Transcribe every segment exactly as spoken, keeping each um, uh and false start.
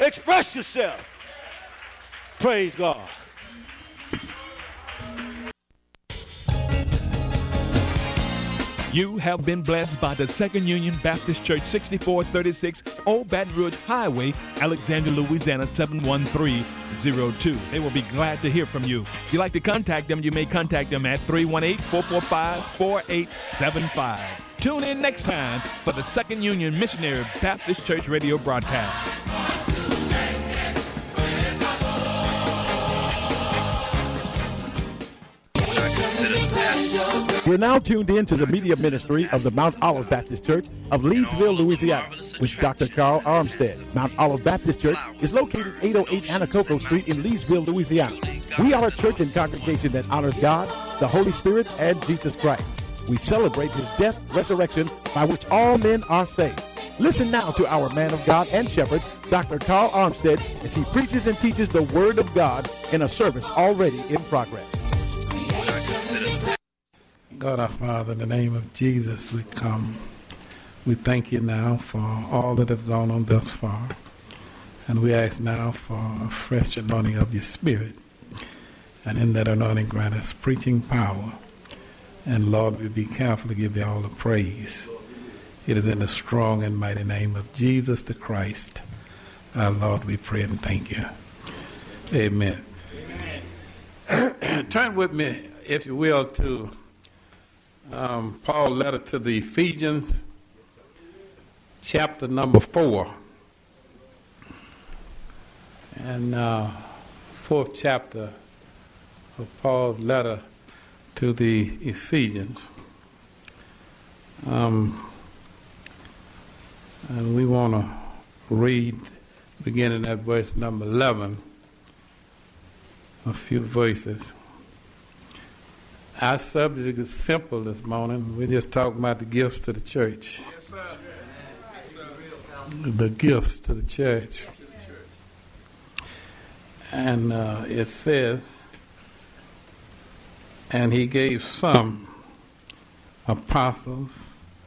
Express yourself. Praise God. You have been blessed by the Second Union Baptist Church, sixty-four thirty-six Old Baton Rouge Highway, Alexandria, Louisiana, seven one three zero two. They will be glad to hear from you. If you'd like to contact them, you may contact them at three one eight, four four five, four eight seven five. Tune in next time for the Second Union Missionary Baptist Church radio broadcast. You're now tuned in to the media ministry of the Mount Olive Baptist Church of Leesville, Louisiana, with Doctor Carl Armstead. Mount Olive Baptist Church is located eight oh eight Anacoco Street in Leesville, Louisiana. We are a church and congregation that honors God, the Holy Spirit, and Jesus Christ. We celebrate his death, resurrection, by which all men are saved. Listen now to our man of God and shepherd, Doctor Carl Armstead, as he preaches and teaches the Word of God in a service already in progress. God our Father, in the name of Jesus, we come. We thank you now for all that has gone on thus far. And we ask now for a fresh anointing of your Spirit. And in that anointing, grant us preaching power. And Lord, we be careful to give you all the praise. It is in the strong and mighty name of Jesus the Christ, our Lord, we pray and thank you. Amen. Amen. Turn with me, if you will, to um, Paul's letter to the Ephesians, chapter number four. And uh, fourth chapter of Paul's letter to the Ephesians. Um, and we want to read, beginning at verse number eleven, a few verses. Our subject is simple this morning. We're just talking about the gifts to the church. Yes, sir. Yes, sir. The gifts to the church. And uh, it says, and he gave some apostles,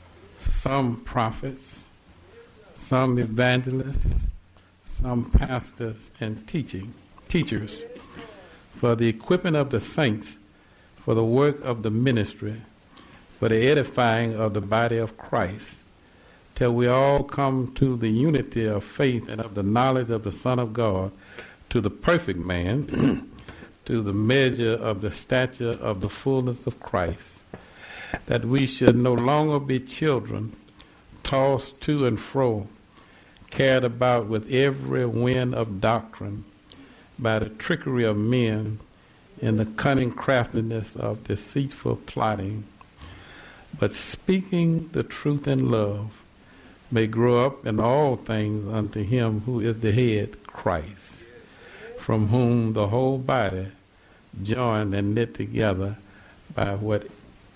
some prophets, some evangelists, some pastors and teaching teachers for the equipping of the saints, for the work of the ministry, for the edifying of the body of Christ, till we all come to the unity of faith and of the knowledge of the Son of God, to the perfect man, to the measure of the stature of the fullness of Christ, that we should no longer be children, tossed to and fro, carried about with every wind of doctrine, by the trickery of men, in the cunning craftiness of deceitful plotting, but speaking the truth in love, may grow up in all things unto him who is the head, Christ, from whom the whole body, joined and knit together by what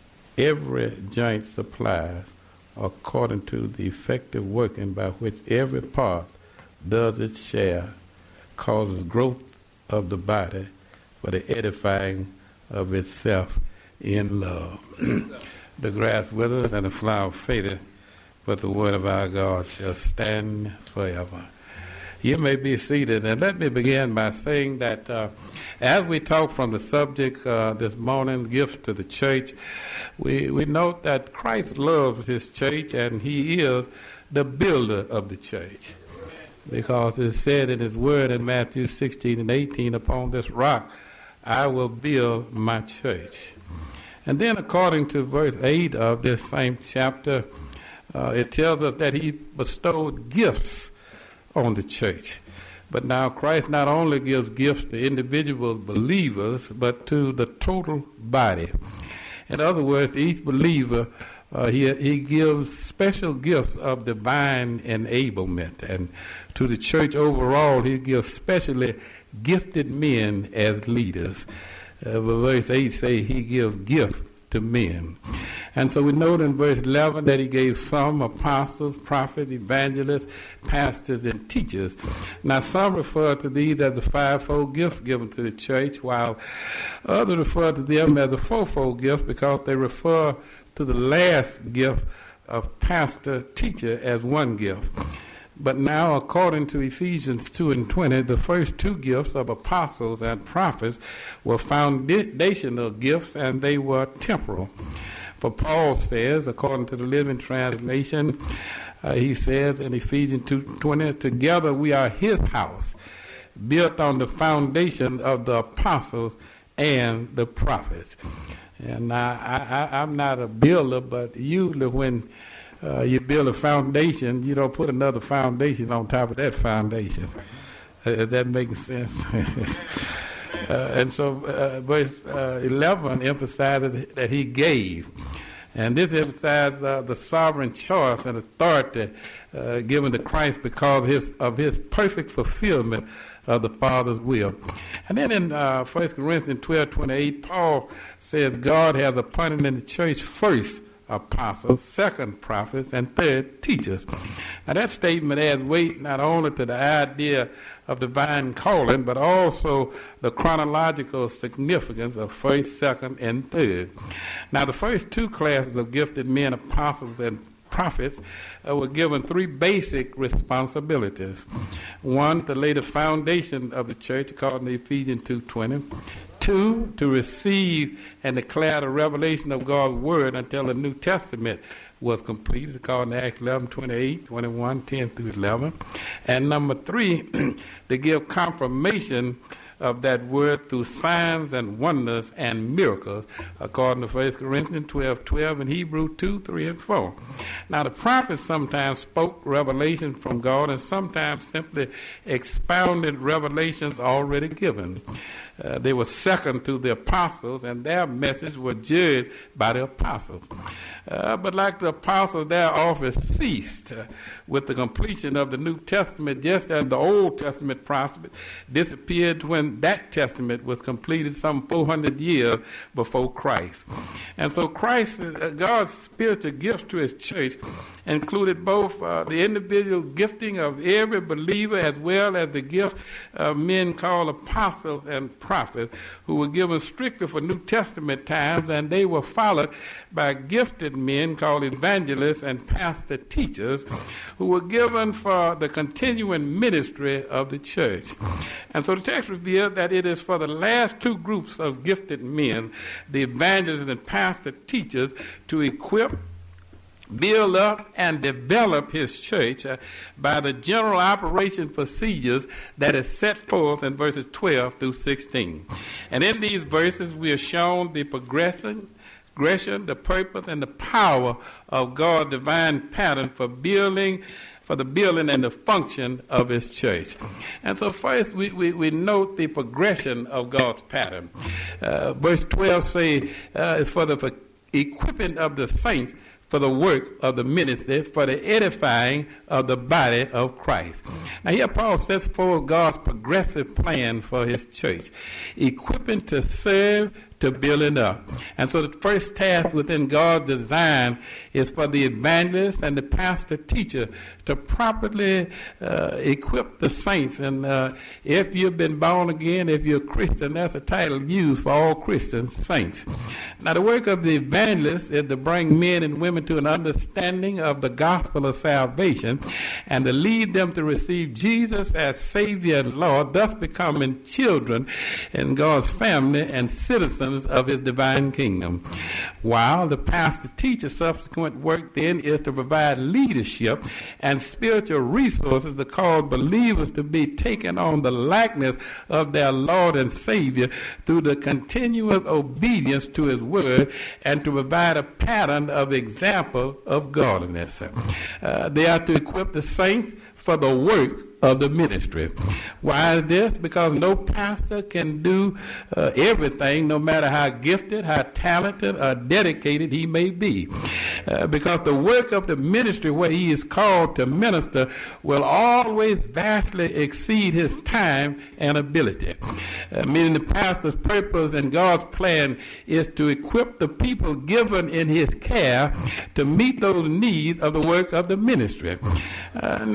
every joint supplies, according to the effective working by which every part does its share, causes growth of the body for the edifying of itself in love. The grass withers and the flower fadeth, but the word of our God shall stand forever. You may be seated, and let me begin by saying that uh, as we talk from the subject uh, this morning, gifts to the church, we, we note that Christ loves his church, and he is the builder of the church. Because it's said in his word in Matthew sixteen and eighteen, upon this rock I will build my church. And then according to verse eight of this same chapter, uh, it tells us that he bestowed gifts on the church. But now Christ not only gives gifts to individual believers, but to the total body. In other words, each believer, uh, he, he gives special gifts of divine enablement. And to the church overall, he gives specially gifted men as leaders. Uh, verse eight say he gives gifts to men. And so we note in verse eleven that he gave some apostles, prophets, evangelists, pastors, and teachers. Now some refer to these as the fivefold gifts given to the church, while others refer to them as the fourfold gifts because they refer to the last gift of pastor, teacher as one gift. But now, according to Ephesians two and twenty, the first two gifts of apostles and prophets were foundational gifts, and they were temporal. For Paul says, according to the Living Translation, uh, he says in Ephesians two twenty, together we are his house, built on the foundation of the apostles and the prophets. And I, I, I'm not a builder, but usually when uh, you build a foundation, you don't put another foundation on top of that foundation. Uh, is that making sense? uh, and so uh, verse uh, eleven emphasizes that he gave. And this emphasizes uh, the sovereign choice and authority uh, given to Christ because of his, of his perfect fulfillment of the Father's will. And then in uh, First Corinthians twelve twenty-eight, Paul says God has appointed in the church first apostles, second prophets, and third teachers. Now that statement adds weight not only to the idea of divine calling, but also the chronological significance of first, second, and third. Now the first two classes of gifted men, apostles and prophets, uh, were given three basic responsibilities. One, to lay the foundation of the church, according to Ephesians two twenty. Two, to receive and declare the revelation of God's word until the New Testament was completed, according to Acts eleven twenty-eight, twenty-one, ten through eleven. And number three, to give confirmation of that word through signs and wonders and miracles, according to First Corinthians twelve twelve and Hebrews two, three, and four. Now, the prophets sometimes spoke revelation from God and sometimes simply expounded revelations already given. Uh, they were second to the apostles, and their message was judged by the apostles. Uh, but like the apostles, their office ceased uh, with the completion of the New Testament, just as the Old Testament prophet disappeared when that testament was completed some four hundred years before Christ. And so Christ, uh, God's spiritual gifts to his church included both uh, the individual gifting of every believer as well as the gift of men called apostles and prophets, who were given strictly for New Testament times, and they were followed by gifted men called evangelists and pastor teachers, who were given for the continuing ministry of the church. And so the text reveals that it is for the last two groups of gifted men, the evangelists and pastor teachers, to equip, build up, and develop his church uh, by the general operation procedures that is set forth in verses twelve through sixteen. And in these verses, we are shown the progression, progression, the purpose, and the power of God's divine pattern for building for the building and the function of his church. And so first we, we, we note the progression of God's pattern. Uh, verse twelve says uh, is for the for equipping of the saints for the work of the ministry, for the edifying of the body of Christ. Now here Paul sets forth God's progressive plan for his church, equipping to serve, to building up. And so the first task within God's design is for the evangelist and the pastor teacher to properly uh, equip the saints. And uh, if you've been born again, if you're a Christian, that's a title used for all Christians, saints. Now the work of the evangelist is to bring men and women to an understanding of the gospel of salvation and to lead them to receive Jesus as Savior and Lord, thus becoming children in God's family and citizens of his divine kingdom. While the pastor teacher's subsequent work then is to provide leadership and spiritual resources to cause believers to be taken on the likeness of their Lord and Savior through the continuous obedience to his word and to provide a pattern of example of godliness. Uh, they are to equip the saints for the work of the ministry. Why is this? Because no pastor can do uh, everything, no matter how gifted, how talented, or dedicated he may be. Uh, because the work of the ministry where he is called to minister will always vastly exceed his time and ability. Uh, meaning the pastor's purpose and God's plan is to equip the people given in his care to meet those needs of the work of the ministry. Uh, now,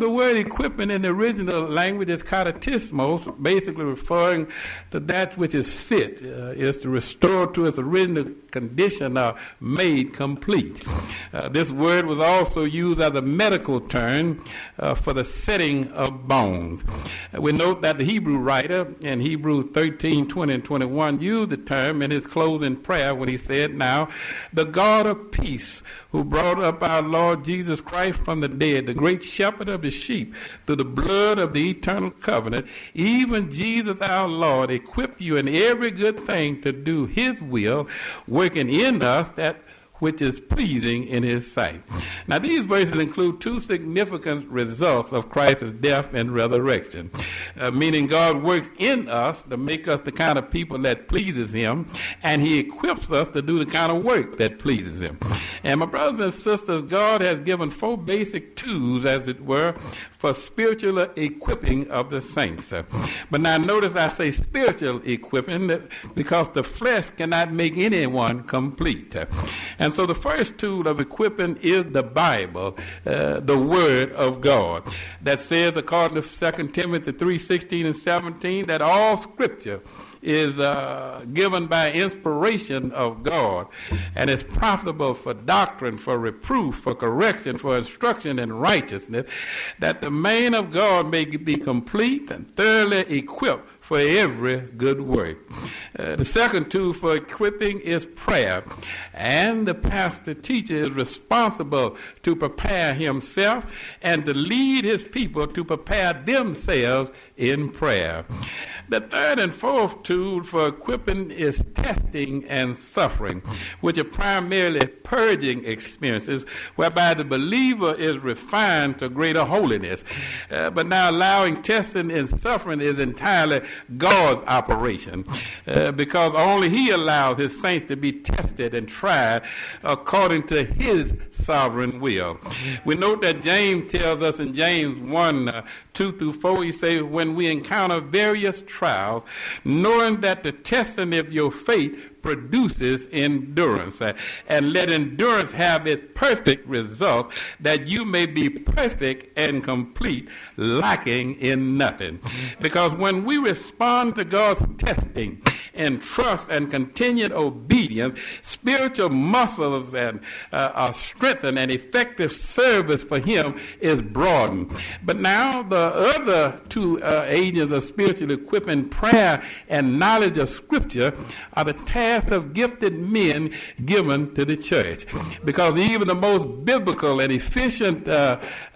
the word equipping in the original language is katatismos, basically referring to that which is fit, uh, is to restore to its original condition or made complete. Uh, this word was also used as a medical term uh, for the setting of bones. Uh, we note that the Hebrew writer in Hebrews thirteen, twenty, and twenty-one used the term in his closing prayer when he said, "Now, the God of peace, who brought up our Lord Jesus Christ from the dead, the great shepherd of the sheep, through the blood of the eternal covenant, even Jesus our Lord, equip you in every good thing to do his will, working in us that which is pleasing in his sight." Now, these verses include two significant results of Christ's death and resurrection, uh, meaning God works in us to make us the kind of people that pleases him, and he equips us to do the kind of work that pleases him. And my brothers and sisters, God has given four basic tools, as it were, for spiritual equipping of the saints. But now notice I say spiritual equipping because the flesh cannot make anyone complete. And so the first tool of equipping is the Bible, uh, the Word of God, that says, according to Second Timothy three, sixteen and seventeen, that all Scripture is uh, given by inspiration of God and is profitable for doctrine, for reproof, for correction, for instruction in righteousness, that the man of God may be complete and thoroughly equipped for every good work. Uh, the second tool for equipping is prayer, and the pastor teacher is responsible to prepare himself and to lead his people to prepare themselves in prayer. The third and fourth tool for equipping is testing and suffering, which are primarily purging experiences whereby the believer is refined to greater holiness. Uh, but now allowing testing and suffering is entirely God's operation, uh, because only he allows his saints to be tested and tried according to his sovereign will. We note that James tells us in James one, uh, two through four, he says, when we encounter various trials, knowing that the testing of your faith produces endurance, uh, and let endurance have its perfect results, that you may be perfect and complete, lacking in nothing. Because when we respond to God's testing in trust and continued obedience, spiritual muscles and uh, are strengthened, and effective service for him is broadened. But now the other two uh, agents of spiritual equipping, prayer and knowledge of Scripture, are the tasks of gifted men given to the church. Because even the most biblical and efficient uh,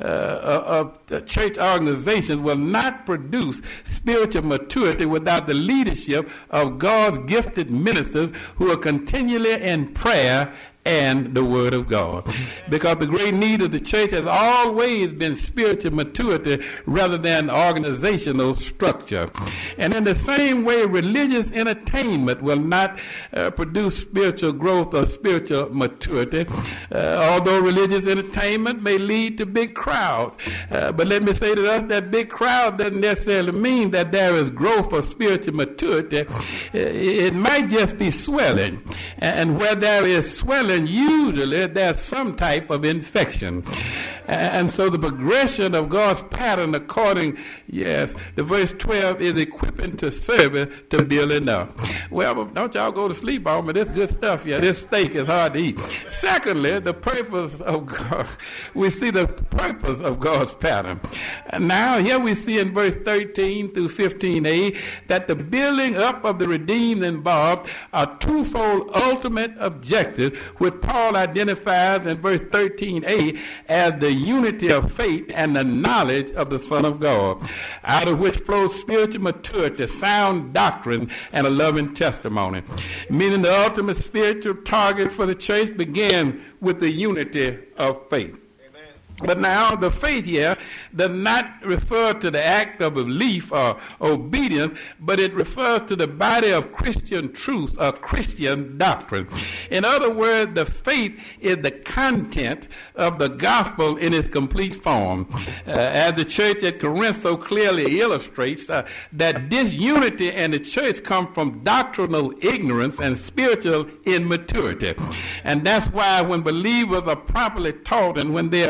uh, uh, church organizations will not produce spiritual maturity without the leadership of God's gifted ministers who are continually in prayer and the Word of God. Because the great need of the church has always been spiritual maturity rather than organizational structure. And in the same way, religious entertainment will not uh, produce spiritual growth or spiritual maturity, uh, although religious entertainment may lead to big crowds. Uh, but let me say to us that big crowd doesn't necessarily mean that there is growth or spiritual maturity. It might just be swelling. And where there is swelling, usually there's some type of infection. And so the progression of God's pattern according, yes, the verse twelve is equipping to service to building up. Well, don't y'all go to sleep on me. This good stuff, yeah, this steak is hard to eat. Secondly, the purpose of God, we see the purpose of God's pattern. And now here we see in verse thirteen through fifteen a that the building up of the redeemed involved a twofold ultimate objective, which Paul identifies in verse thirteen a as the unity of faith and the knowledge of the Son of God, out of which flows spiritual maturity, sound doctrine, and a loving testimony. Meaning the ultimate spiritual target for the church began with the unity of faith. But now the faith here does not refer to the act of belief or obedience, but it refers to the body of Christian truth or Christian doctrine. In other words, the faith is the content of the gospel in its complete form. Uh, as the church at Corinth so clearly illustrates, uh, that disunity in the church comes from doctrinal ignorance and spiritual immaturity. And that's why when believers are properly taught and when they are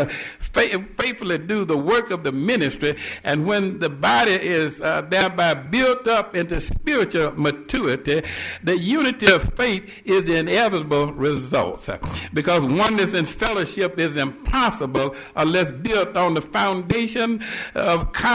faithfully do the work of the ministry, and when the body is uh, thereby built up into spiritual maturity, the unity of faith is the inevitable result. Because oneness in fellowship is impossible unless built on the foundation of